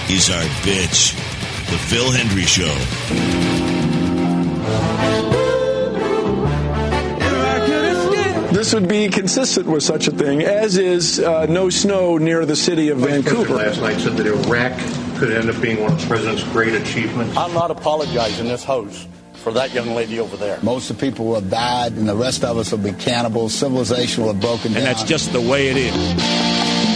is our bitch. The Phil Hendry Show. This would be consistent with such a thing, as is no snow near the city of Vancouver. Last night said that Iraq could end up being one of the president's great achievements. I'm not apologizing in this house for that young lady over there. Most of the people will have died, and the rest of us will be cannibals. Civilization will have broken down. And that's just the way it is.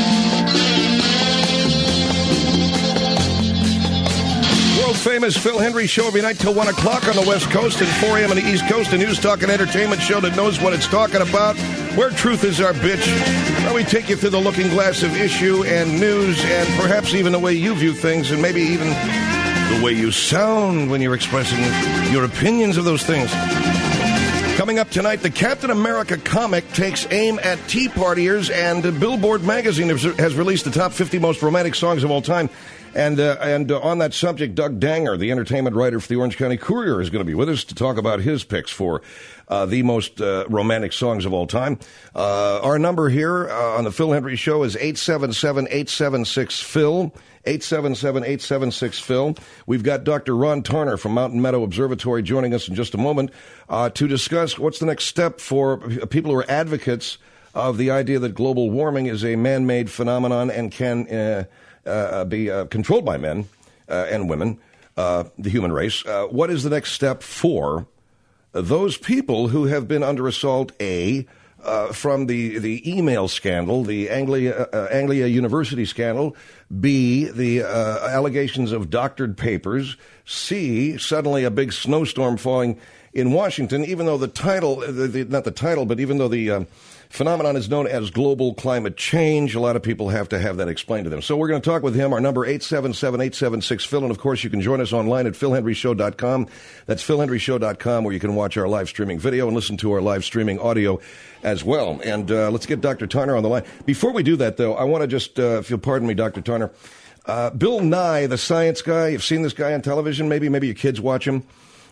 Famous Phil Hendry Show every night till 1 o'clock on the West Coast and 4 a.m. on the East Coast. A news, talk, and entertainment show that knows what it's talking about. Where truth is our bitch. Where we take you through the looking glass of issue and news and perhaps even the way you view things and maybe even the way you sound when you're expressing your opinions of those things. Coming up tonight, the Captain America comic takes aim at Tea Partiers, and Billboard magazine has released the top 50 most romantic songs of all time. And on that subject, Doug Danger, the entertainment writer for the Orange County Courier, is going to be with us to talk about his picks for the most romantic songs of all time. Our number here on the Phil Hendry Show is 877-876-PHIL, 877-876-PHIL. We've got Dr. Ron Tarner from Mountain Meadow Observatory joining us in just a moment to discuss what's the next step for people who are advocates of the idea that global warming is a man-made phenomenon and can be controlled by men and women, the human race. What is the next step for those people who have been under assault, from the email scandal, the Anglia University scandal, B, the allegations of doctored papers, C, suddenly a big snowstorm falling in Washington, even though the title, not the title, but even though the phenomenon is known as global climate change. A lot of people have to have that explained to them. So we're going to talk with him. Our number 877-876-PHIL. And, of course, you can join us online at philhendryshow.com. That's philhendryshow.com, where you can watch our live streaming video and listen to our live streaming audio as well. And let's get Dr. Tarner on the line. Before we do that, though, I want to just, if you'll pardon me, Dr. Tarner, Bill Nye, the science guy, you've seen this guy on television, maybe your kids watch him.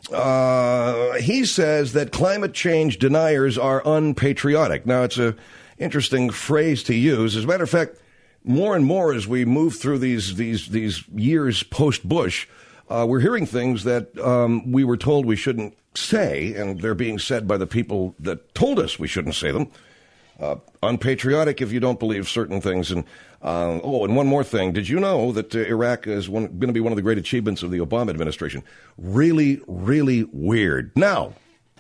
He says that climate change deniers are unpatriotic. Now, it's an interesting phrase to use. As a matter of fact, more and more as we move through these years post-Bush, we're hearing things that we were told we shouldn't say, and they're being said by the people that told us we shouldn't say them. Unpatriotic if you don't believe certain things. And and one more thing. Did you know that Iraq is going to be one of the great achievements of the Obama administration? Really, really weird. Now,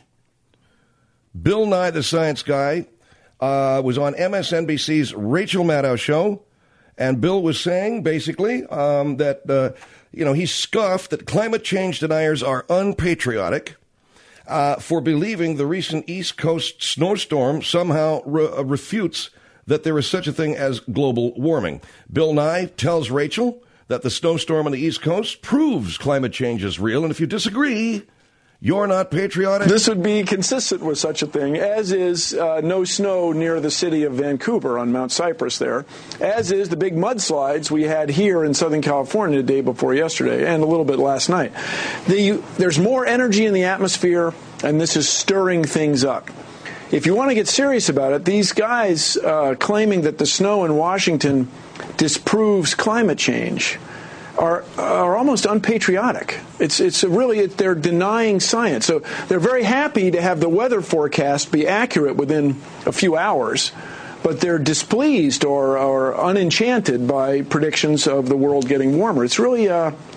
Bill Nye, the science guy, was on MSNBC's Rachel Maddow show, and Bill was saying, basically, that, he scoffed that climate change deniers are unpatriotic for believing the recent East Coast snowstorm somehow refutes that there is such a thing as global warming. Bill Nye tells Rachel that the snowstorm on the East Coast proves climate change is real, and if you disagree, you're not patriotic. This would be consistent with such a thing, as is no snow near the city of Vancouver on Mount Cypress there, as is the big mudslides we had here in Southern California the day before yesterday and a little bit last night. There's more energy in the atmosphere, and this is stirring things up. If you want to get serious about it, these guys claiming that the snow in Washington disproves climate change are almost unpatriotic. They're denying science. So they're very happy to have the weather forecast be accurate within a few hours, but they're displeased or unenchanted by predictions of the world getting warmer. It's really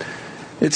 it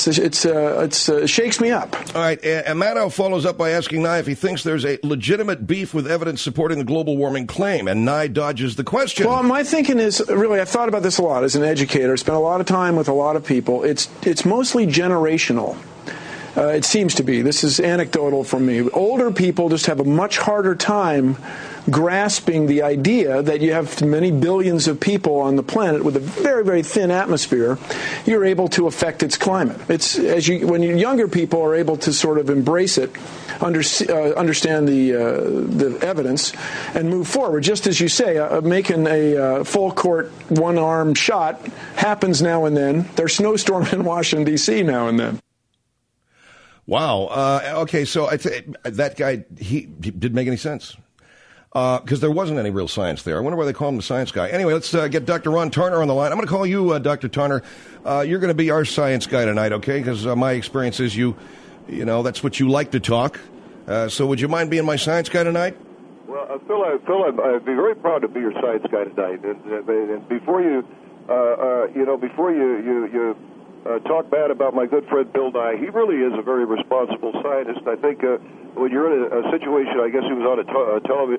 shakes me up. All right, and Maddow follows up by asking Nye if he thinks there's a legitimate beef with evidence supporting the global warming claim, and Nye dodges the question. Well, my thinking is, really, I've thought about this a lot as an educator, spent a lot of time with a lot of people. It's mostly generational. It seems to be. This is anecdotal from me. Older people just have a much harder time grasping the idea that you have many billions of people on the planet with a very, very thin atmosphere. You're able to affect its climate. When younger people are able to sort of embrace it, understand the evidence, and move forward. Just as you say, making a full court one-arm shot happens now and then. There's snowstorm in Washington, D.C. now and then. Wow. Okay, so that guy, he didn't make any sense. because there wasn't any real science there. I wonder why they call him the science guy. Anyway, let's get Dr. Ron Turner on the line. I'm going to call you Dr. Turner. You're going to be our science guy tonight, okay? Because my experience is you know, that's what you like to talk. So would you mind being my science guy tonight? Well, Phil, I'd be very proud to be your science guy tonight. And before you, before you talk bad about my good friend Bill Nye, he really is a very responsible scientist. I think when you're in a situation, I guess he was on a television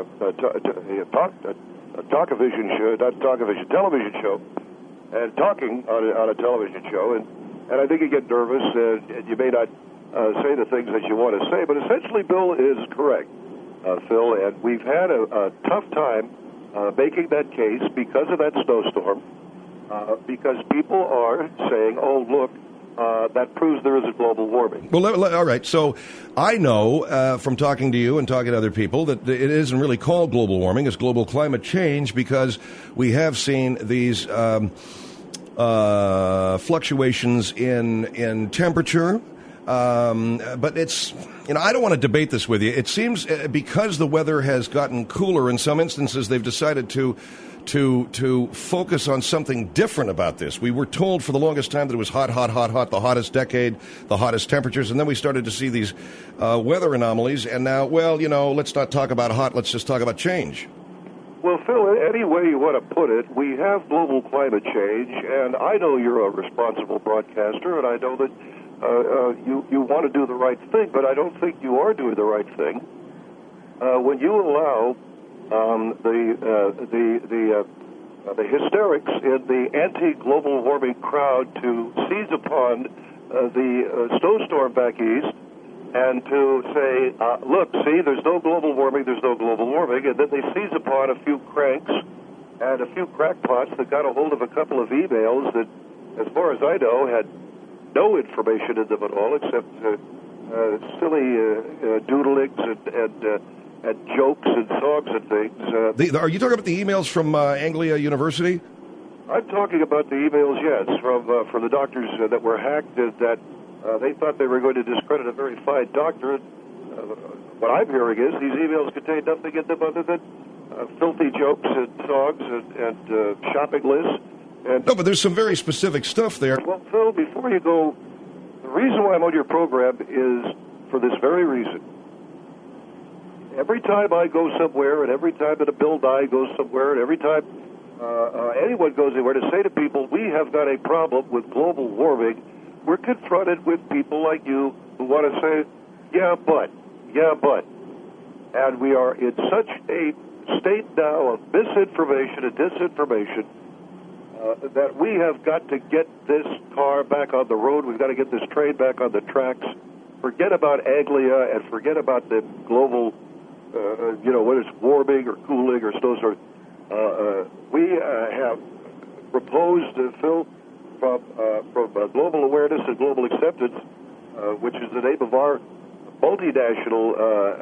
show, and talking on a television show, and I think you get nervous, and you may not say the things that you want to say, but essentially Bill is correct, Phil, and we've had a tough time making that case because of that snowstorm, because people are saying, oh, look, that proves there isn't global warming. Well, all right, so I know from talking to you and talking to other people that it isn't really called global warming, it's global climate change, because we have seen these fluctuations in temperature. But it's, I don't want to debate this with you. It seems because the weather has gotten cooler in some instances, they've decided to focus on something different about this. We were told for the longest time that it was hot, the hottest decade, the hottest temperatures, and then we started to see these weather anomalies, and now, let's not talk about hot, let's just talk about change. Well, Phil, any way you want to put it, we have global climate change, and I know you're a responsible broadcaster, and I know that you want to do the right thing, but I don't think you are doing the right thing when you allow the hysterics in the anti-global warming crowd to seize upon the snowstorm back east and to say, look, see, there's no global warming, and then they seize upon a few cranks and a few crackpots that got a hold of a couple of emails that, as far as I know, had no information in them at all except silly doodlings and jokes and songs and things. Are you talking about the emails from Anglia University? I'm talking about the emails, yes, from the doctors that were hacked, that they thought they were going to discredit a very fine doctor. What I'm hearing is these emails contain nothing in them other than filthy jokes and songs and shopping lists. No, but there's some very specific stuff there. Well, Phil, before you go, the reason why I'm on your program is for this very reason. Every time I go somewhere, and every time that a Bill Nye goes somewhere, and every time anyone goes anywhere, to say to people, we have got a problem with global warming, we're confronted with people like you who want to say, yeah, but. And we are in such a state now of misinformation and disinformation that we have got to get this car back on the road. We've got to get this train back on the tracks. Forget about Anglia and forget about the global, whether it's warming or cooling or snowstorm. We have proposed, Phil, from global awareness and global acceptance, which is the name of our multinational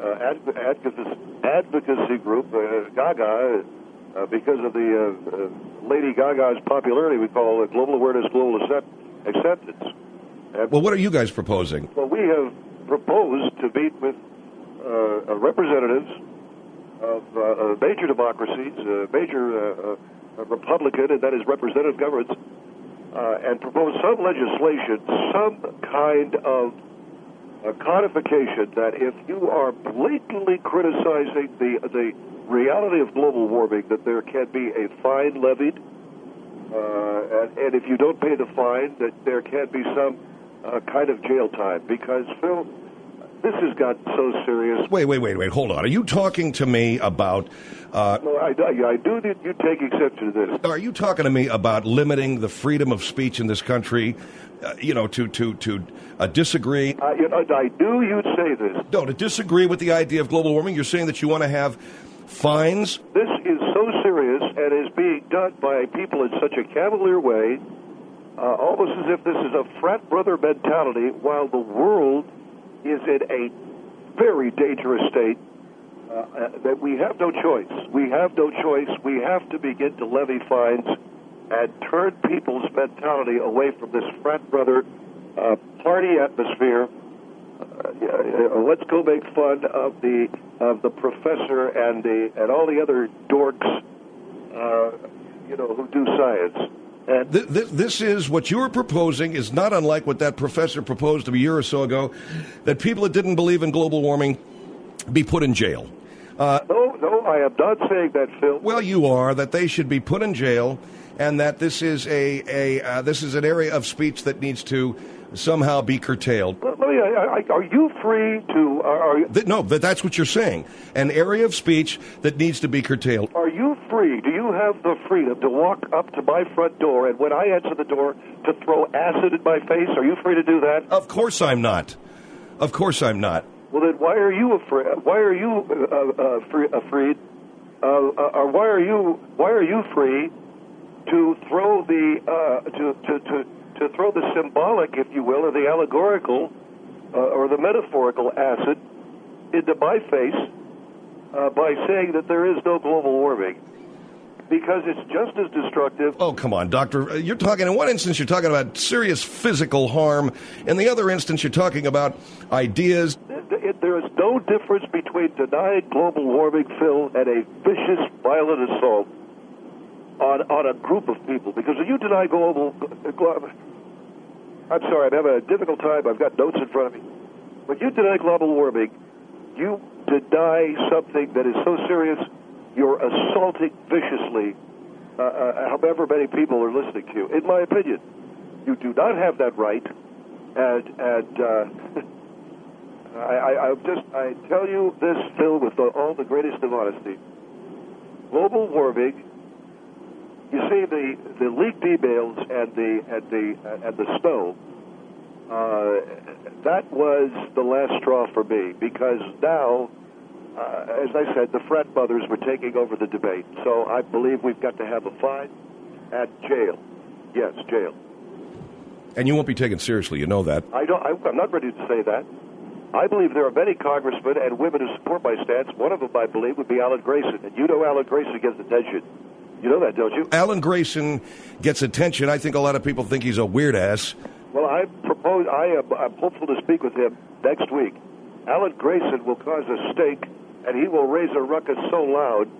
advocacy group, Gaga, because of the Lady Gaga's popularity, we call it Global Awareness, Global Acceptance. Well, what are you guys proposing? Well, we have proposed to meet with representatives of major democracies, major Republican, and that is representative governments, and propose some legislation, some kind of codification that if you are blatantly criticizing the reality of global warming, that there can be a fine levied, and if you don't pay the fine, that there can be some kind of jail time. Because, Phil, this has gotten so serious. Wait, hold on. Are you talking to me about... No, I do that you take exception to this. Are you talking to me about limiting the freedom of speech in this country, to disagree? I knew you'd say this. No, to disagree with the idea of global warming? You're saying that you want to have fines? This is so serious and is being done by people in such a cavalier way, almost as if this is a frat brother mentality, while the world is in a very dangerous state, that we have no choice. We have no choice. We have to begin to levy fines and turn people's mentality away from this frat brother party atmosphere let's go make fun of the professor and all the other dorks, who do science. And this is what you are proposing is not unlike what that professor proposed a year or so ago, that people that didn't believe in global warming be put in jail. No, I am not saying that, Phil. Well, you are, that they should be put in jail, and that this is this is an area of speech that needs to somehow be curtailed. Are you free to... No, that's what you're saying. An area of speech that needs to be curtailed. Are you free? Do you have the freedom to walk up to my front door and when I answer the door to throw acid in my face? Are you free to do that? Of course I'm not. Of course I'm not. Well, then why are you afraid? Why are you afraid? Or why are you free to throw to throw the symbolic, if you will, or the allegorical, or the metaphorical acid into my face by saying that there is no global warming? Because it's just as destructive. Oh, come on, Doctor. You're talking, in one instance, you're talking about serious physical harm. In the other instance, you're talking about ideas. There is no difference between denying global warming, Phil, and a vicious, violent assault on a group of people. Because if you deny global... I'm sorry, I'm having a difficult time. I've got notes in front of me. When you deny global warming, you deny something that is so serious, you're assaulting viciously however many people are listening to you. In my opinion, you do not have that right. I tell you this, Phil, with all the greatest of honesty. Global warming. You see, the leaked emails and the snow. That was the last straw for me, because now, as I said, the frat mothers were taking over the debate. So I believe we've got to have a fine and jail. Yes, jail. And you won't be taken seriously. You know that. I'm not ready to say that. I believe there are many congressmen and women who support my stance. One of them, I believe, would be Alan Grayson. And you know Alan Grayson gets attention. You know that, don't you? Alan Grayson gets attention. I think a lot of people think he's a weird ass. Well, I'm hopeful to speak with him next week. Alan Grayson will cause a stink, and he will raise a ruckus so loud,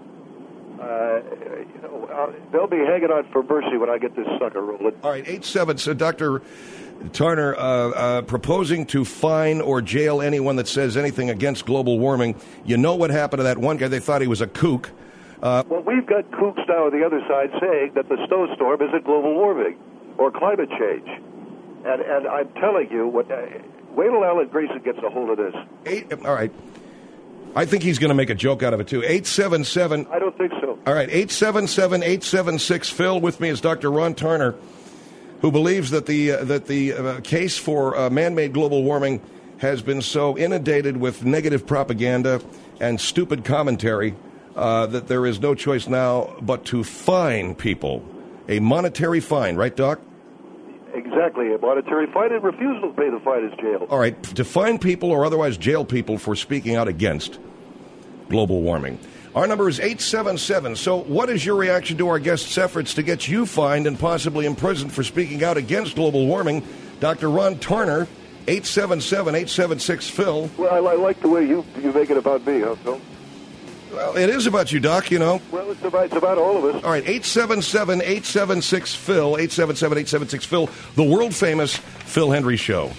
they'll be hanging on for mercy when I get this sucker rolling. All right, 8-7. So Dr. Tarner, proposing to fine or jail anyone that says anything against global warming. You know what happened to that one guy? They thought he was a kook. Well, we've got kooks now on the other side saying that the snowstorm isn't global warming or climate change. And I'm telling you, wait till Alan Grayson gets a hold of this. All right. I think he's going to make a joke out of it, too. 877. I don't think so. All right, 877-876-PHIL. With me is Dr. Ron Tarner, who believes that the case for man-made global warming has been so inundated with negative propaganda and stupid commentary that there is no choice now but to fine people. A monetary fine, right, Doc? Exactly, a monetary fine, and refusal to pay the fine is jail. All right, to fine people or otherwise jail people for speaking out against global warming. Our number is 877. So what is your reaction to our guest's efforts to get you fined and possibly imprisoned for speaking out against global warming? Dr. Ron Tarner, 877-876-PHIL. Well, I like the way you make it about me, huh, Phil? Well, it is about you, Doc, you know. Well, it's about all of us. All right, 877-876-PHIL, 877-876-PHIL, the world-famous Phil Hendrie Show.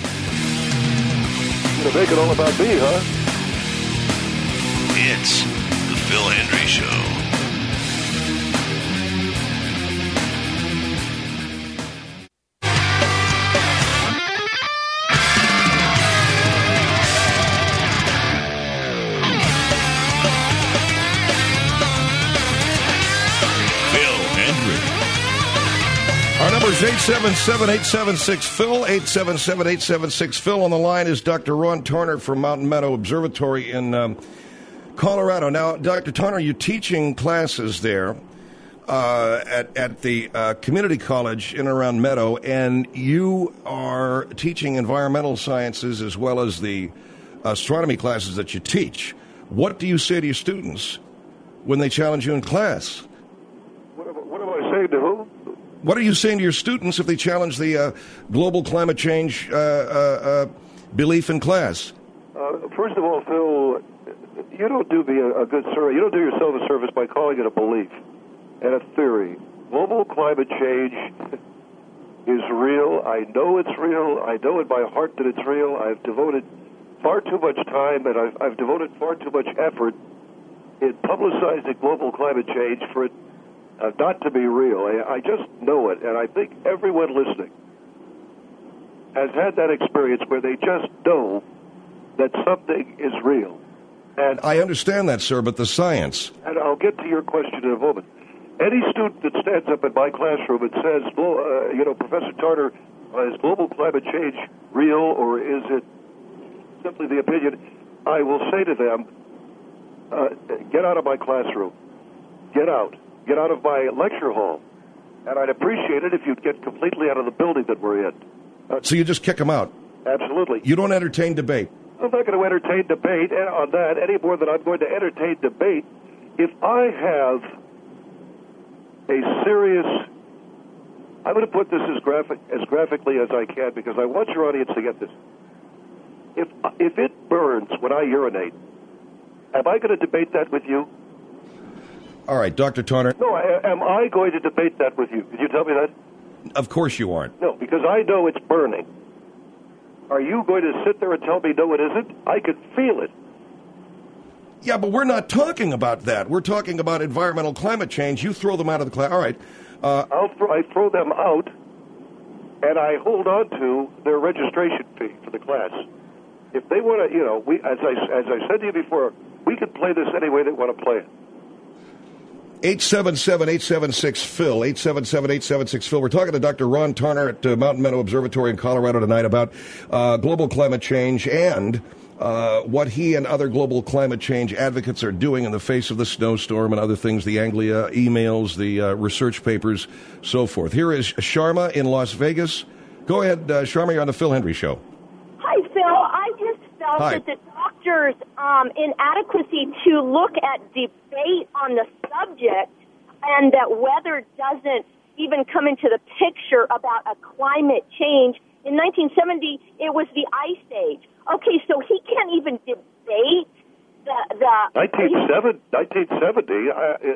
You're going to make it all about me, huh? It's the Phil Hendrie Show. Our number is 877-876-PHIL, 877-876-PHIL. On the line is Dr. Ron Tarner from Mountain Meadow Observatory in Colorado. Now, Dr. Tarner, you're teaching classes there at the community college in and around Meadow, and you are teaching environmental sciences as well as the astronomy classes that you teach. What do you say to your students when they challenge you in class? What am I saying to who? What are you saying to your students if they challenge the global climate change belief in class? First of all, Phil, you don't do me a good service. You don't do yourself a service by calling it a belief and a theory. Global climate change is real. I know it's real. I know in my heart that it's real. I've devoted far too much time and I've devoted far too much effort in publicizing global climate change for it not to be real. I just know it, and I think everyone listening has had that experience where they just know that something is real. And I understand that, sir, but the science. And I'll get to your question in a moment. Any student that stands up in my classroom and says, Professor Tarter, is global climate change real or is it simply the opinion? I will say to them, get out of my classroom. Get out. Get out of my lecture hall. And I'd appreciate it if you'd get completely out of the building that we're in. So you just kick them out? Absolutely. You don't entertain debate? I'm not going to entertain debate on that any more than I'm going to entertain debate if I have a serious... I'm going to put this as graphically as I can because I want your audience to get this. If it burns when I urinate, am I going to debate that with you? All right, Dr. Tarter. No, am I going to debate that with you? Could you tell me that? Of course you aren't. No, because I know it's burning. Are you going to sit there and tell me, no, it isn't? I can feel it. Yeah, but we're not talking about that. We're talking about environmental climate change. You throw them out of the class. All right. I throw them out, and I hold on to their registration fee for the class. If they want to, as I said to you before, we can play this any way they want to play it. 877-876-PHIL, 877-876-PHIL. We're talking to Dr. Ron Tarter at Mountain Meadow Observatory in Colorado tonight about global climate change and what he and other global climate change advocates are doing in the face of the snowstorm and other things, the Anglia emails, the research papers, so forth. Here is Sharma in Las Vegas. Go ahead, Sharma, you're on the Phil Hendry Show. Hi, Phil. I just felt that the doctor's inadequacy to look at debate on the subject and that weather doesn't even come into the picture about a climate change. In 1970, it was the Ice Age. Okay, so he can't even debate the 1970,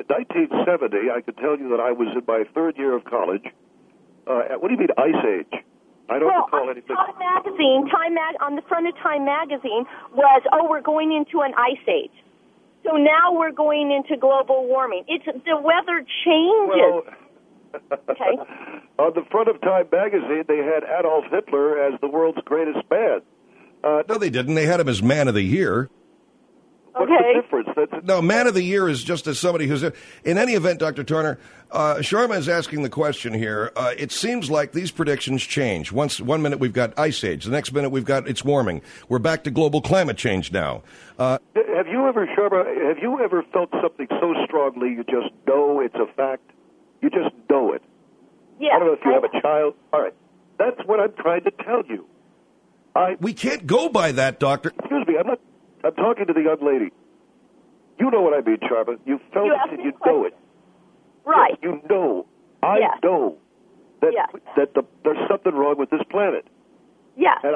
I could tell you that I was in my third year of college. What do you mean Ice Age? I don't recall anything. Time Magazine, on the front of Time Magazine was, we're going into an ice age. So now we're going into global warming. It's the weather changes. Well, okay. On the front of Time Magazine, they had Adolf Hitler as the world's greatest man. No, they didn't. They had him as Man of the Year. What's the difference? No, Man of the Year is just as somebody who's... In any event, Dr. Tarter, Sharma is asking the question here. It seems like these predictions change. One minute we've got Ice Age. The next minute we've got it's warming. We're back to global climate change now. Have you ever, Sharma, felt something so strongly you just know it's a fact? You just know it. Yeah. I don't know if you have a child. All right. That's what I'm trying to tell you. We can't go by that, Doctor. Excuse me, I'm talking to the young lady. You know what I mean, Sharma. You felt it and you know it. Right. You know. I know that there's something wrong with this planet. Yeah. And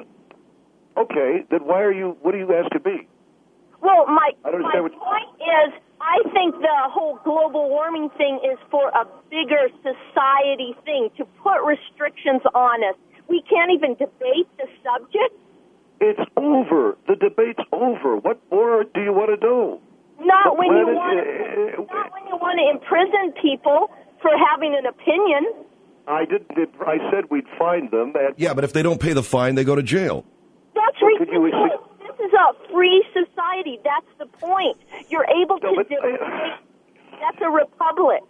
okay, then what are you asking me? Well, my point is, I think the whole global warming thing is for a bigger society thing, to put restrictions on us. We can't even debate the subject. It's over. The debate's over. What more do you want to know? Not when you want to imprison people for having an opinion. I didn't. I said we'd find them. Yeah, but if they don't pay the fine, they go to jail. That's ridiculous. This is a free society. That's the point. You're able to debate. That's a republic.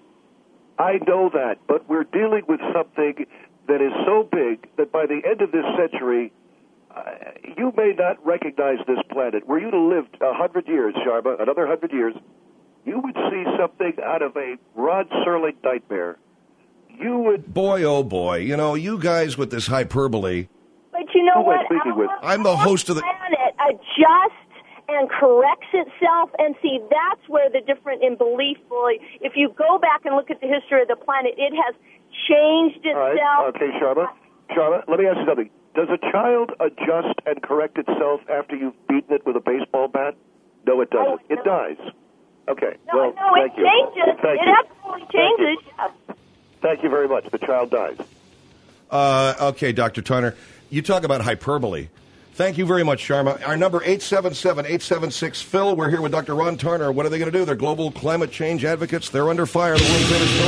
I know that, but we're dealing with something that is so big that by the end of this century, you may not recognize this planet. Were you to live 100 years, Sharma, another 100 years, you would see something out of a Rod Serling nightmare. You would... Boy, oh boy. You know, you guys with this hyperbole... But you know what? I'm the host of the... planet adjusts and corrects itself, and see, that's where the difference in belief, if you go back and look at the history of the planet, it has changed itself. All right. Okay, Sharma, let me ask you something. Does a child adjust and correct itself after you've beaten it with a baseball bat? No, it doesn't. It dies. Okay. No, it changes. It absolutely changes. Thank you very much. The child dies. Okay, Dr. Turner. You talk about hyperbole. Thank you very much, Sharma. Our number, 877-876-PHIL. We're here with Dr. Ron Turner. What are they going to do? They're global climate change advocates. They're under fire. The world-famous Phil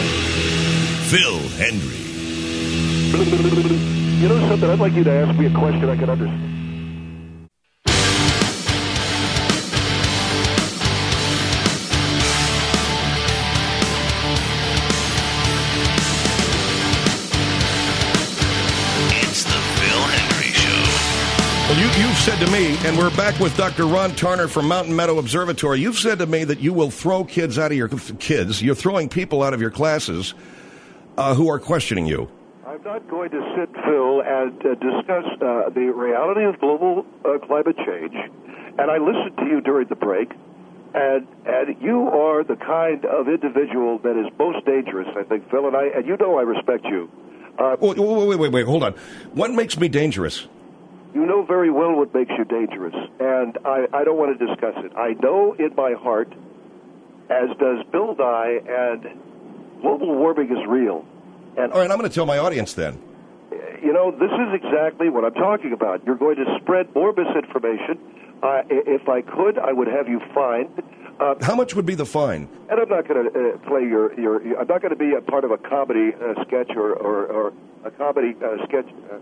Hendry Show. Phil Hendry. You know something? I'd like you to ask me a question I can understand. Well, you've said to me, and we're back with Dr. Ron Turner from Mountain Meadow Observatory. You've said to me that you will throw kids out of your kids. You're throwing people out of your classes who are questioning you. I'm not going to sit, Phil, and discuss the reality of global climate change. And I listened to you during the break, and you are the kind of individual that is most dangerous, I think, Phil. And you know I respect you. Wait, hold on. What makes me dangerous? You know very well what makes you dangerous, and I don't want to discuss it. I know in my heart, as does Bill Nye, and global warming is real. And all right, I'm going to tell my audience then. You know, this is exactly what I'm talking about. You're going to spread more misinformation. If I could, I would have you fined. How much would be the fine? And I'm not going to play your I'm not going to be a part of a comedy sketch or a comedy sketch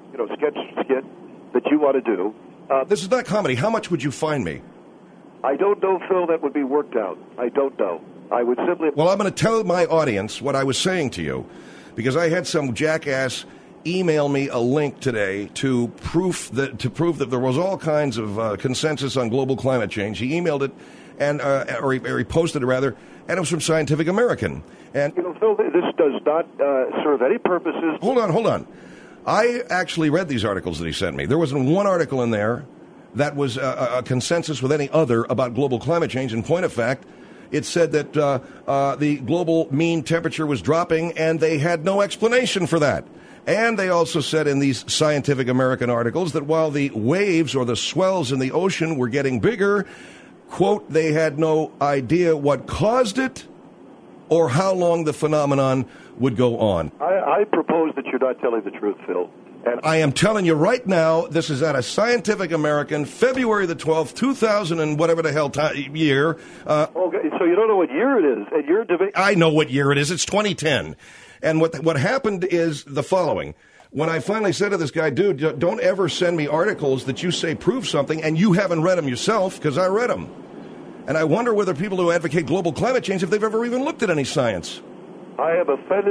skit that you want to do. This is not comedy. How much would you fine me? I don't know, Phil. That would be worked out. I don't know. I would simply... Well, I'm going to tell my audience what I was saying to you, because I had some jackass email me a link today to prove that there was all kinds of consensus on global climate change. He emailed it, and or he posted it rather, and it was from Scientific American. And you know, Phil, this does not serve any purposes. Hold on. I actually read these articles that he sent me. There wasn't one article in there that was a consensus with any other about global climate change. In point of fact, it said that the global mean temperature was dropping, and they had no explanation for that. And they also said in these Scientific American articles that while the waves or the swells in the ocean were getting bigger, quote, they had no idea what caused it or how long the phenomenon would go on. I propose that you're not telling the truth, Phil. And I am telling you right now, this is out of Scientific American, February the 12th, 2000 and whatever the hell year. Okay, so you don't know what year it is, and you're debating. I know what year it is. It's 2010. And what happened is the following. When I finally said to this guy, dude, don't ever send me articles that you say prove something, and you haven't read them yourself, because I read them. And I wonder whether people who advocate global climate change, if they've ever even looked at any science. I am offended.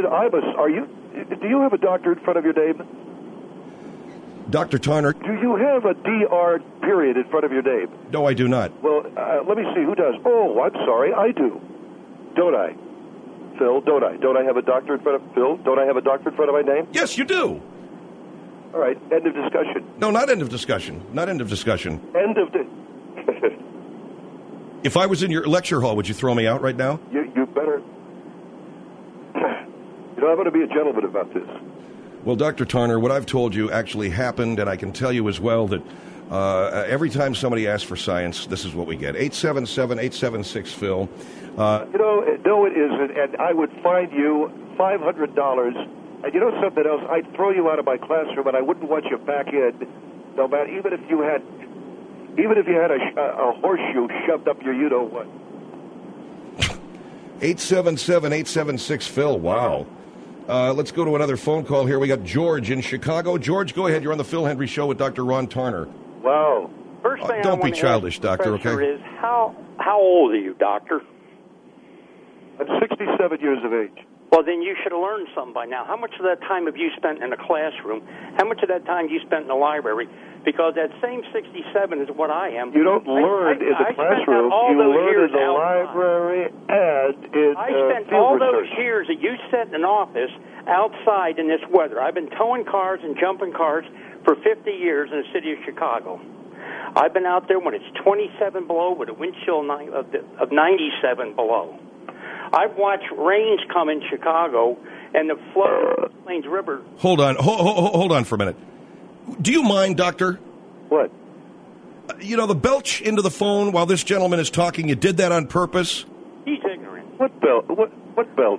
Do you have a doctor in front of your name? Dr. Turner. Do you have a DR period in front of your name? No, I do not. Well, let me see. Who does? Oh, I'm sorry. I do. Don't I? Phil, don't I? Don't I have a doctor in front of Phil? Don't I have a doctor in front of my name? Yes, you do. All right. End of discussion. No, not end of discussion. Not end of discussion. End of If I was in your lecture hall, would you throw me out right now? You better. You know, I'm going to be a gentleman about this. Well, Dr. Turner, what I've told you actually happened, and I can tell you as well that every time somebody asks for science, this is what we get. 877-876-PHIL. No, it isn't, and I would fine you $500. And you know something else? I'd throw you out of my classroom, and I wouldn't want you back in, no matter, even if you had a horseshoe shoved up your you-know-what. 877-876-PHIL. Wow. Let's go to another phone call here. We got George in Chicago. George, go ahead. You're on the Phil Hendry Show with Dr. Ron Turner. Wow. First thing don't be childish, Doctor, okay? Is how old are you, Doctor? I'm 67 years of age. Well, then you should have learned something by now. How much of that time have you spent in a classroom? How much of that time you spent in the library? Because that same 67 is what I am. You don't learn in the classroom. You learn in the library and in I spent all those years that you sat in an office outside in this weather. I've been towing cars and jumping cars for 50 years in the city of Chicago. I've been out there when it's 27 below with a wind chill of 97 below. I've watched rains come in Chicago and the flood of the Plains River. Hold on for a minute. Do you mind, Doctor? What? You know, the belch into the phone while this gentleman is talking, you did that on purpose? He's ignorant. What belch?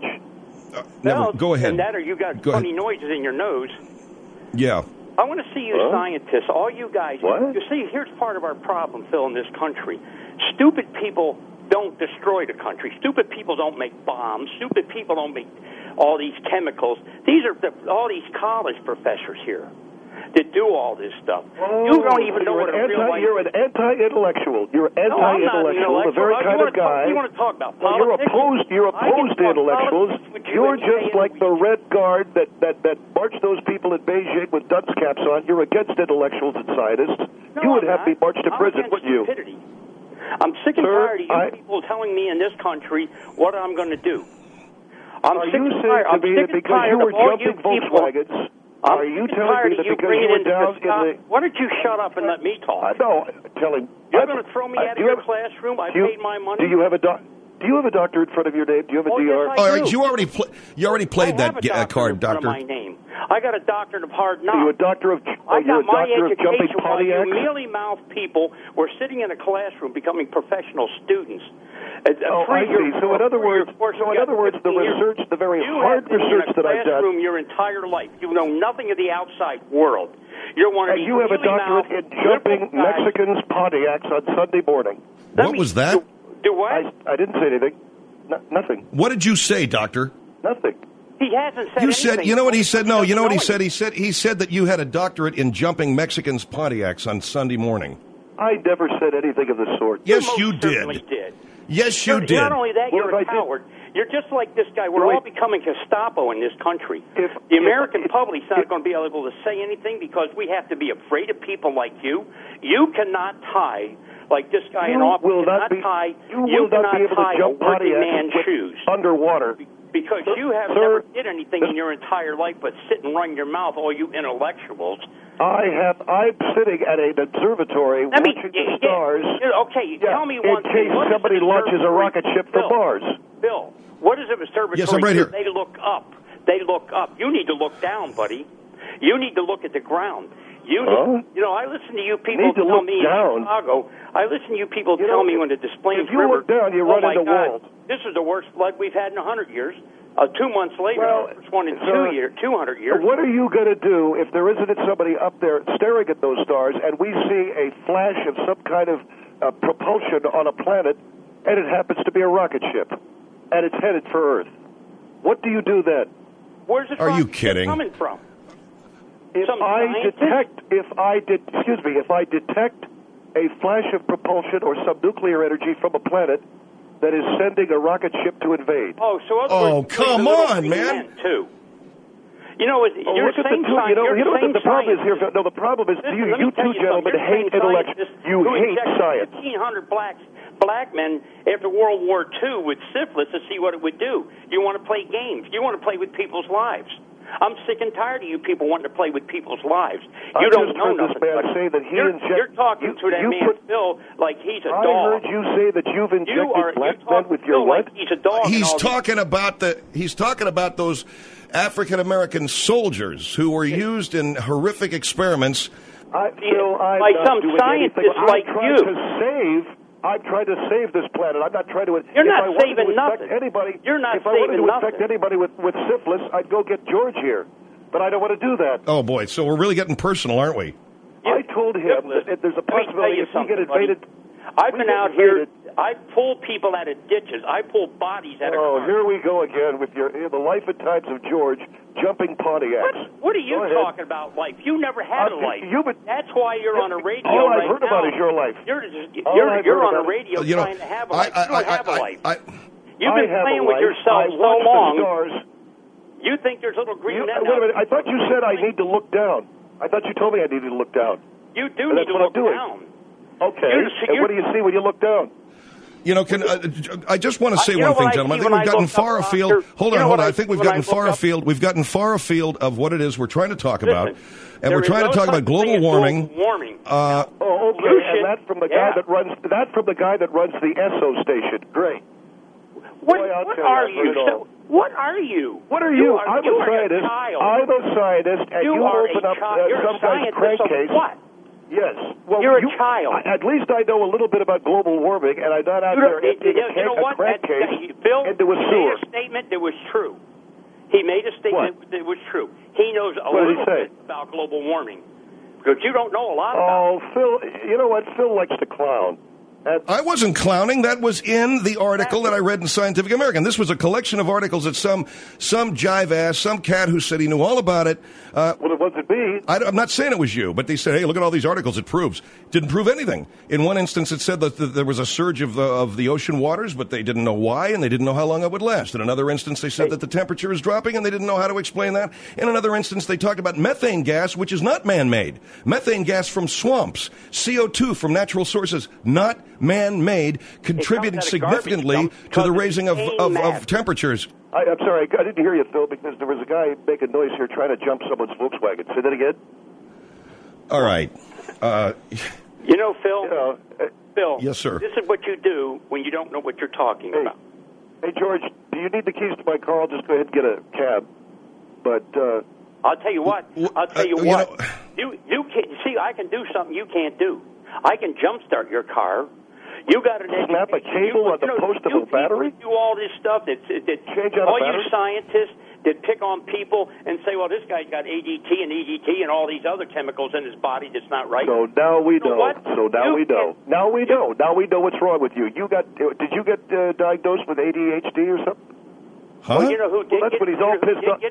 Never. Go ahead. And that or you got funny noises in your nose. Yeah. I want to see you scientists, all you guys. What? You see, here's part of our problem, Phil, in this country. Stupid people don't destroy the country. Stupid people don't make bombs. Stupid people don't make all these chemicals. These are all these college professors here that do all this stuff. Oh, you don't even know what a real life. You're an anti-intellectual. You're anti-intellectual, the very kind of guy. You want to talk about Well, politics? you're opposed to intellectuals. You're just like the Red Guard that marched those people in Beijing with dunce caps on. You're against intellectuals and scientists. No, you would I'm have me not. marched to I'm prison, against wouldn't you? stupidity. I'm sick and tired of you people telling me in this country what I'm going to do. I'm Are sick you and saying tired. to me that because you were jumping Volkswagens, are you telling me that because you were down in the... Why don't you shut up and let me talk? No, telling... You're going to throw me out of your classroom? I paid my money? Do you have a doctor in front of your name? Do you have a DR? Yes, I do. You already played that card, Doctor. My name. I got a doctorate of hard knocks. Are you a doctor of jumping Pontiacs? You mealy-mouthed people were sitting in a classroom becoming professional students. I see. So in other words, the research, the very hard research that I've done. Your entire life, you know nothing of the outside world. You're one of these. You have a doctorate in jumping Mexicans Pontiacs on Sunday morning. What was that? Do what? I didn't say anything. Nothing. What did you say, Doctor? Nothing. He hasn't said You anything. said, you know what he said? No, you know what he said? He said that you had a doctorate in jumping Mexicans Pontiacs on Sunday morning. I never said anything of the sort. Yes, you certainly did. did. Yes, you did. Not only that, you're a coward. You're just like this guy. We're all becoming Gestapo in this country. The American public's not going to be able to say anything because we have to be afraid of people like you. You cannot tie, like this guy in office, you cannot be able to jump Pontiacs shoes underwater. Because you have never did anything in your entire life but sit and run your mouth, all you intellectuals. I'm sitting at an observatory watching the stars. Tell me one thing. In case somebody launches a rocket ship from Mars. Bill, what is an observatory? Yes, I'm right here. They look up. They look up. You need to look down, buddy. You need to look at the ground. I listen to you people tell me in Chicago. I listen to you people tell me when the Des Plaines River. If you look down, you run into walls. This is the worst flood we've had in 100 years. 2 months later, first one in 200 years. What are you going to do if there isn't somebody up there staring at those stars and we see a flash of some kind of propulsion on a planet and it happens to be a rocket ship and it's headed for Earth? What do you do then? Where's it Are you kidding? coming from? If I detect a flash of propulsion or some nuclear energy from a planet that is sending a rocket ship to invade. Come on, man! Too. You know, you're saying the problem is here. No, the problem is you two gentlemen hate intellectuals. You hate science. 1,500 black men after World War II with syphilis to see what it would do. You want to play games. You want to play with people's lives. I'm sick and tired of you people wanting to play with people's lives. You don't know nothing. You're talking to that man Phil like he's a dog. I heard you say that you've injected black men with your what? Like he's a dog. He's talking about those African American soldiers who were used in horrific experiments. By some scientists like you. I'm trying to save this planet. I'm not trying to. You're not saving nothing. You're not saving nothing. If I wanted to infect anybody with syphilis, I'd go get George here. But I don't want to do that. Oh boy! So we're really getting personal, aren't we? I told him that there's a possibility if we get invaded. I've been out here. I pull people out of ditches. I pull bodies out of cars. Here we go again with the life and times of George jumping Pontiacs. What are you talking about life? You never had a life. That's why you're on a radio all right now. I've heard about is your life. You're on a radio trying to have a life. You don't have a life. You've been playing with yourself so long. You think there's little green men Wait a minute. I thought you said I need to look down. I thought you told me I needed to look down. You do need to look down. Okay. And what do you see when you look down? You know, I just want to say one thing, gentlemen. I think we've gotten far afield. Hold on. I think we've gotten far afield. We've gotten far afield of what it is we're trying to talk about, and we're trying to talk about global warming. Okay. And that's from the guy that runs. That's from the guy that runs the Esso station. Great. What are you? What are you? What are you? I'm you a scientist. I'm a scientist, and you open up some guy's crankcase. What? Yes. Well, you're a child. At least I know a little bit about global warming, and I'm not out there emptying a crankcase Phil, into a sewer. He made a statement that was true. He made a statement that was true. He knows a little bit about global warming. Because you don't know a lot about it. Oh, Phil, you know what? Phil likes to clown. I wasn't clowning. That was in the article that I read in Scientific American. This was a collection of articles that some jive ass, some cat who said he knew all about it. Well, it wasn't me. I'm not saying it was you, but they said, hey, look at all these articles. It proves. Didn't prove anything. In one instance, it said that there was a surge of the ocean waters, but they didn't know why, and they didn't know how long it would last. In another instance, they said that the temperature is dropping, and they didn't know how to explain that. In another instance, they talked about methane gas, which is not man-made. Methane gas from swamps. CO2 from natural sources, not man-made, contributed significantly to the raising of temperatures. I'm sorry, I didn't hear you, Phil, because there was a guy making noise here trying to jump someone's Volkswagen. Say that again? All right. You know, Phil? Phil. Yes, sir. This is what you do when you don't know what you're talking about. Hey, George, do you need the keys to my car? I'll just go ahead and get a cab. But, I'll tell you what. You can't, see, I can do something you can't do. I can jumpstart your car. You got an snap a cable on the post of a battery? Do all this stuff that change out all a you scientists that pick on people and say, well, this guy's got ADT and EDT and all these other chemicals in his body that's not right. So now we know. So now we know. Now we know. Now we know what's wrong with you. Did you get diagnosed with ADHD or something? Huh? Well, you know who did that's when he's all pissed off.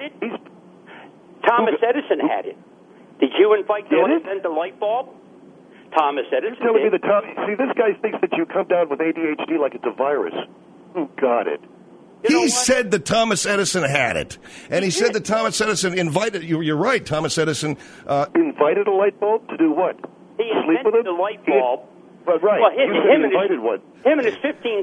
Thomas Edison had it. Did you invite him to invent the light bulb? Thomas Edison. You're telling me that see, this guy thinks that you come down with ADHD like it's a virus. Who got it? He said that Thomas Edison had it. And he said that Thomas Edison invited, you're right, Thomas Edison. Invited a light bulb to do what? He invented the light bulb. But right, well, you said he invited one. Him and his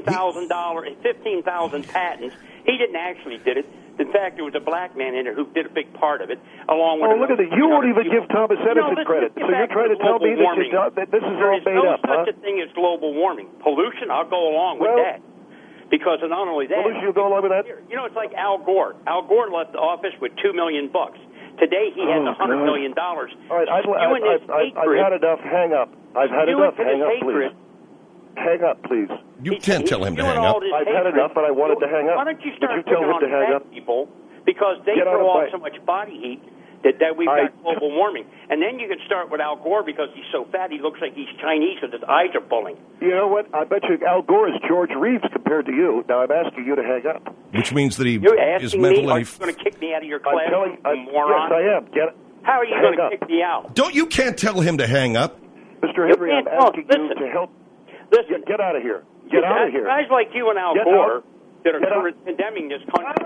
$15,000 patents, he didn't actually did it. In fact, there was a black man in there who did a big part of it, along with. Oh, look at that! You won't even give Thomas Edison credit. So you're trying to tell me that this is all made up, huh? There's no such a thing as global warming. Pollution, I'll go along with that. Because not only that, pollution, you'll go along with that. You know, it's like Al Gore. Al Gore left the office with $2 million. Today he has $100 million. All right, I've had enough. Hang up. I've had enough. Hang up, please. Hang up, please. You can't tell him to hang up. I've had enough, and I wanted to hang up. Why don't you start Would you tell him to hang up? People, because they throw off so much body heat that we've got global warming. And then you can start with Al Gore because he's so fat he looks like he's Chinese because his eyes are bulging. You know what? I bet you Al Gore is George Reeves compared to you. Now I'm asking you to hang up. Which means that he is Are mentally... you going to kick me out of your class, moron? Yes, I am. How are you going to kick me out? You can't tell him to hang up. Mr. Henry, I'm asking you to help. Listen. Get out of here. Get out of here. Guys like you and Al Gore that are condemning this country.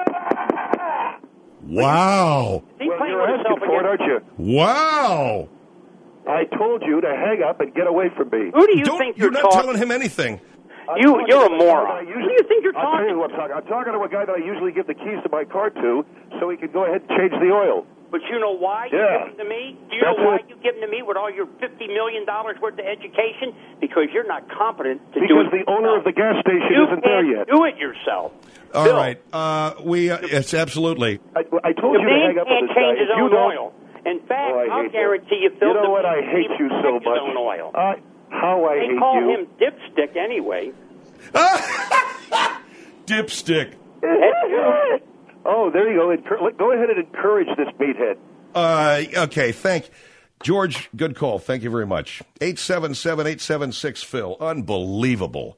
Wow. Well, you're asking for it, aren't you? Wow. I told you to hang up and get away from me. Who do you think you're not telling him anything. You're a moron. Who do you think you're talking to? I'll tell you who I'm talking. I'm talking to a guy that I usually give the keys to my car to so he can go ahead and change the oil. But you know why you give them to me? Do you know why you give them to me with all your $50 million worth of education? Because you're not competent to do it. Because the owner of the gas station isn't there yet. Do it yourself. All right. Yes, absolutely. I told you to hang up with this guy. Change his own oil. In fact, I'll guarantee you, Phil. You know what? I hate you so much. Oil. How I hate you. They call him Dipstick anyway. Dipstick. Oh, there you go. Go ahead and encourage this meathead. Okay, George, good call. Thank you very much. 877-876-PHIL. Unbelievable.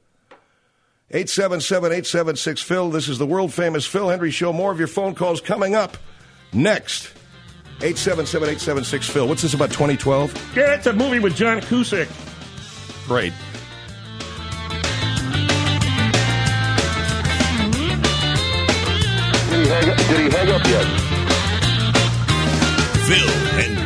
877-876-PHIL. This is the world-famous Phil Hendry Show. More of your phone calls coming up next. 877-876-PHIL. What's this about 2012? Yeah, it's a movie with John Cusack. Great. Did he hang up yet? Phil Hendry.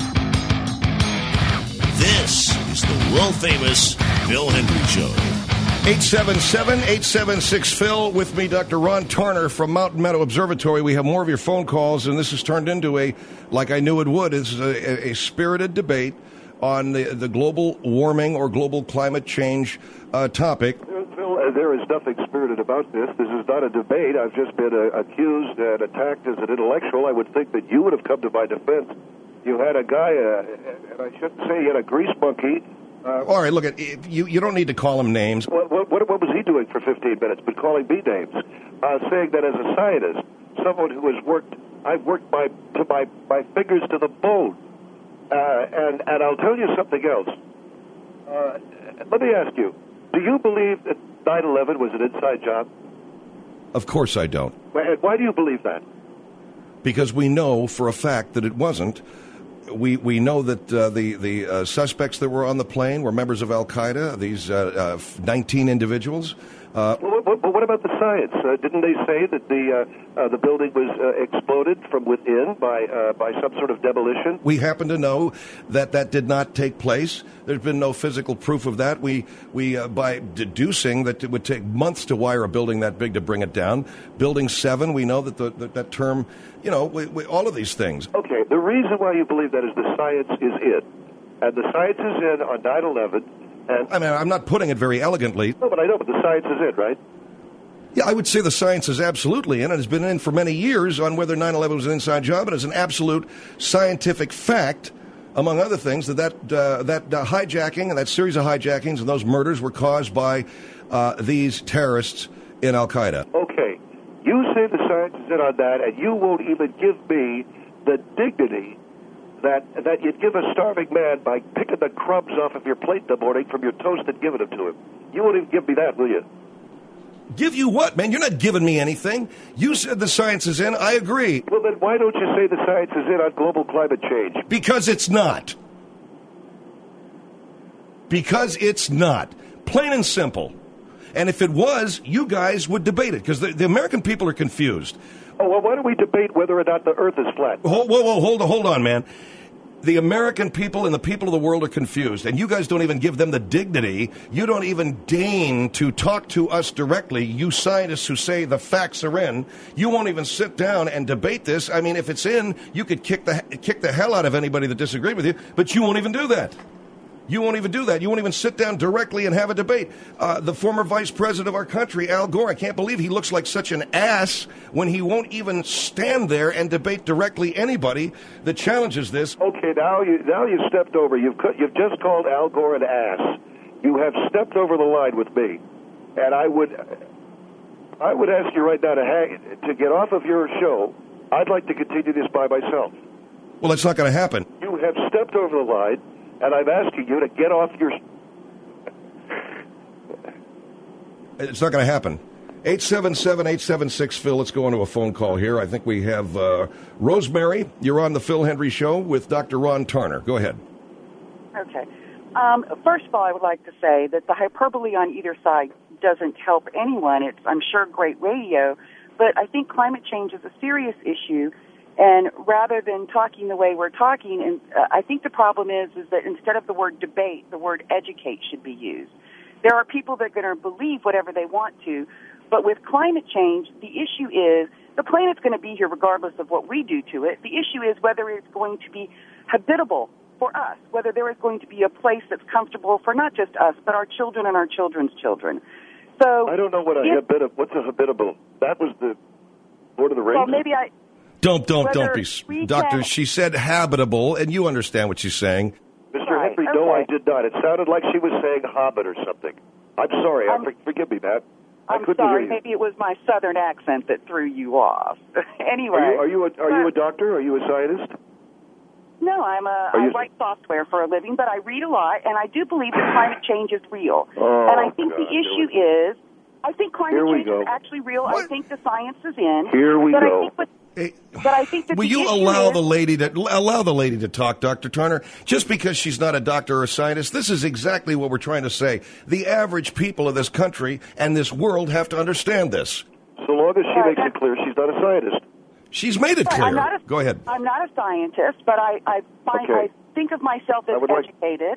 This is the world-famous Phil Hendry Show. 877-876-PHIL. With me, Dr. Ron Turner from Mountain Meadow Observatory. We have more of your phone calls, and this has turned into like I knew it would, is a spirited debate on the global warming or global climate change topic. Phil, there is nothing spirited about this. This is not a debate. I've just been accused and attacked as an intellectual. I would think that you would have come to my defense. You had a guy, and I shouldn't say he had a grease monkey. All right, look, you don't need to call him names. What was he doing for 15 minutes? But calling me names, saying that as a scientist, someone who has worked, I've worked my fingers to the bone, and I'll tell you something else. Let me ask you: do you believe that 9/11 was an inside job? Of course I don't. And why do you believe that? Because we know for a fact that it wasn't. We know that the suspects that were on the plane were members of Al Qaeda. These 19 individuals. But what about the science? Didn't they say that the building was exploded from within by some sort of demolition? We happen to know that did not take place. There's been no physical proof of that. We by deducing that it would take months to wire a building that big to bring it down. Building 7, we know that that term, all of these things. Okay, the reason why you believe that is the science is in. And the science is in on 9/11. I mean, I'm not putting it very elegantly. No, but I know, but the science is in, right? Yeah, I would say the science is absolutely in. It has been in for many years on whether 9/11 was an inside job, and it's an absolute scientific fact, among other things, that hijacking and that series of hijackings and those murders were caused by these terrorists in Al Qaeda. Okay, you say the science is in on that, and you won't even give me the dignity that you'd give a starving man by picking the crumbs off of your plate in the morning from your toast and giving them to him. You won't even give me that, will you? Give you what, man? You're not giving me anything. You said the science is in. I agree. Well, then why don't you say the science is in on global climate change? Because it's not. Because it's not. Plain and simple. And if it was, you guys would debate it, because the American people are confused. Oh, well, why don't we debate whether or not the Earth is flat? Hold on, man. The American people and the people of the world are confused, and you guys don't even give them the dignity. You don't even deign to talk to us directly. You scientists who say the facts are in, you won't even sit down and debate this. I mean, if it's in, you could kick the hell out of anybody that disagreed with you, but you won't even do that. You won't even do that. You won't even sit down directly and have a debate. The former vice president of our country, Al Gore, I can't believe he looks like such an ass when he won't even stand there and debate directly anybody that challenges this. Okay, now you stepped over. You've just called Al Gore an ass. You have stepped over the line with me, and I would ask you right now to get off of your show. I'd like to continue this by myself. Well, it's not going to happen. You have stepped over the line. And I'm asking you to get off your... It's not going to happen. 877-876-PHIL. Let's go on to a phone call here. I think we have Rosemary. You're on the Phil Hendry Show with Dr. Ron Turner. Go ahead. Okay. First of all, I would like to say that the hyperbole on either side doesn't help anyone. It's, I'm sure, great radio, but I think climate change is a serious issue. And rather than talking the way we're talking, and I think the problem is that instead of the word debate, the word educate should be used. There are people that are going to believe whatever they want to, but with climate change, the issue is the planet's going to be here regardless of what we do to it. The issue is whether it's going to be habitable for us, whether there is going to be a place that's comfortable for not just us, but our children and our children's children. So I don't know what's a habitable. That was the Lord of the Rings. Well, maybe Don't be, Doctor. She said habitable, and you understand what she's saying. Mr. Henry, no, I did not. It sounded like she was saying hobbit or something. I'm sorry. Forgive me, Matt. I'm sorry. Maybe it was my southern accent that threw you off. Anyway. Are you a doctor? Are you a scientist? No, I write software for a living, but I read a lot, and I do believe that climate change is real. And I think the issue is, I think climate change is actually real. What? I think the science is in. Here we go. But I think that will you allow the lady to talk, Dr. Turner? Just because she's not a doctor or a scientist, this is exactly what we're trying to say. The average people of this country and this world have to understand this. So long as she makes it clear she's not a scientist. She's made it clear. Go ahead. I'm not a scientist, but I think of myself as educated.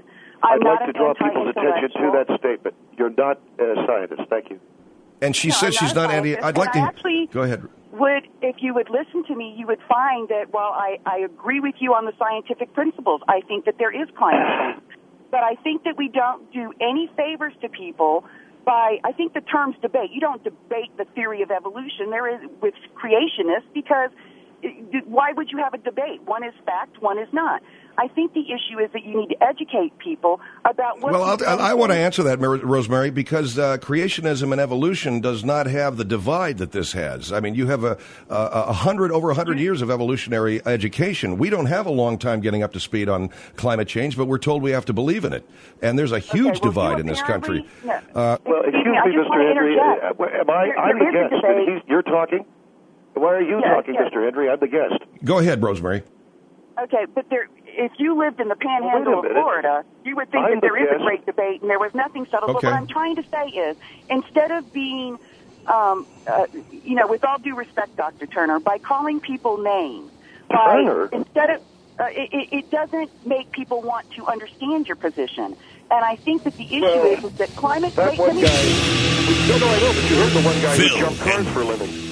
I'm I'd not like to an draw people's attention to anti-intellectual. that statement. You're not a scientist. Thank you. And she says she's not anti. I'd like to. Actually, go ahead. If you would listen to me, you would find that while I agree with you on the scientific principles, I think that there is climate change. But I think that we don't do any favors to people by, I think the term's debate. You don't debate the theory of evolution there is with creationists, because why would you have a debate? One is fact, one is not. I think the issue is that you need to educate people about what... Well, I want to answer that, Rosemary, because creationism and evolution does not have the divide that this has. I mean, you have over 100 years of evolutionary education. We don't have a long time getting up to speed on climate change, but we're told we have to believe in it. And there's a huge divide in this country. No. Well, excuse me, Mr. Henry. I'm the guest, and you're talking? Why are you talking, Mr. Henry? I'm the guest. Go ahead, Rosemary. Okay, but if you lived in the panhandle of Florida, you would think that there is a great debate and there was nothing settled. Okay. But what I'm trying to say is, instead of being, with all due respect, Dr. Turner, by calling people names, instead of, it doesn't make people want to understand your position. And I think that the issue is that climate... That one guy... I know, but you heard the one guy who jumped cars for a living.